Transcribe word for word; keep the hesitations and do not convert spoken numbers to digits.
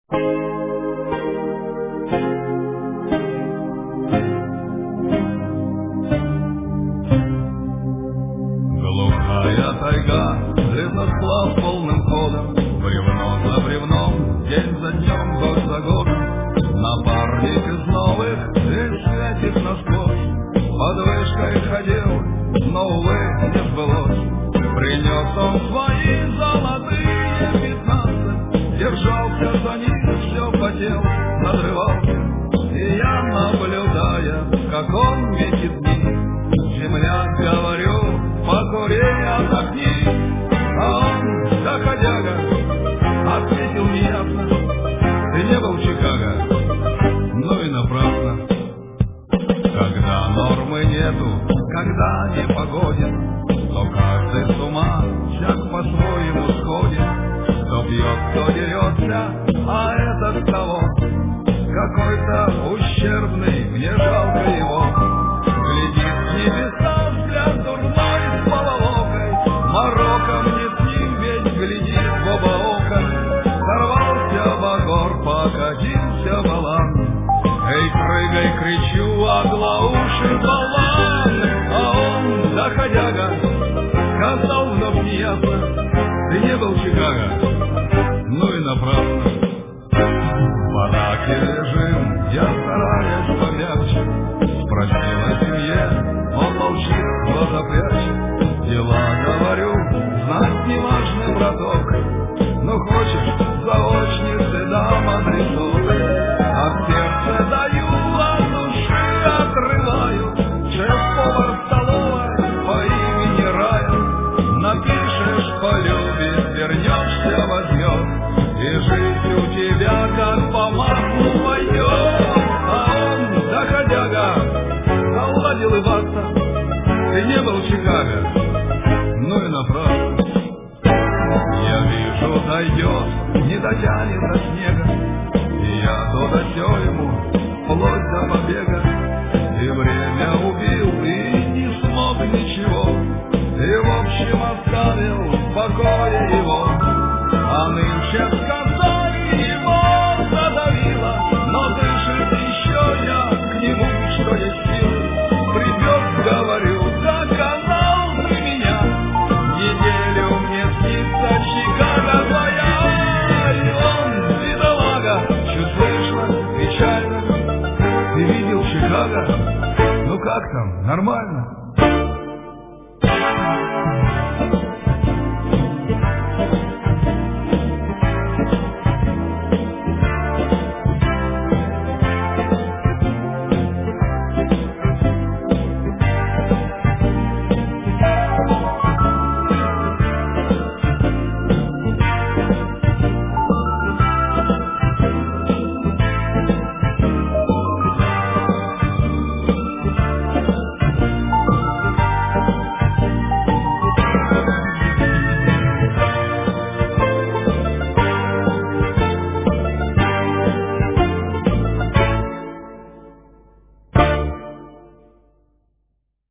Глухая тайга, лесосплав полным ходом, бревно за бревном, день за днем, год за годом. Напарник из новых лишь светит насквозь, под вышкой ходил, но, увы, не сбылось. Принес он свои золотые пятнадцать, держался за них, все потел, надрывался. И я, наблюдая, как он метит дни, земля, говорю, покури, отдохни. А он, доходяга, ответил неясно: ты не был в Чикаго, ну и напрасно. Когда нормы нету, когда не погоден, то каждый с ума, всяк по-своему сходит. Кто пьет, кто дерется, а этот того, какой-то ущербный, мне жалко его. Глядит с небеса взгляд дурной с поволокой, мороком не с ним, ведь глядит в оба ока. Сорвался багор, покатился балан. Эй, прыгай, кричу, оглауши балан. А он, доходяга, сказал вновь неясно: ты не был в Чикаго, ну и напрасно. В бараке лежим, я стараюсь помягче, спросил о семье, он молчит, глаза прячет. Дела, говорю, знать не важно, браток, ну хочешь, заочницы дам адресок. А сердце даю, от души отрываю, шеф-повар столовой по имени Рая. Напишешь, полюбит, вернешься, возьмешь, и жизнь у тебя как по маслу пойдет. А он, доходяга, стал улыбаться: ты не был в Чикаго, ну и напрасно. Я вижу, дойдет, не дотянет до снега, и я то да сё ему, вплоть до побега. И время убил, и не смог ничего, и в общем оставил в покое его. А нынче сказали, его задавило, но дышит еще я к нему, что есть силы. Придет, говорю, доказал ты меня, неделю мне снится Чикаго твоя. И он, бедолага, чуть слышно, печально: ты видел Чикаго? Ну как там, нормально?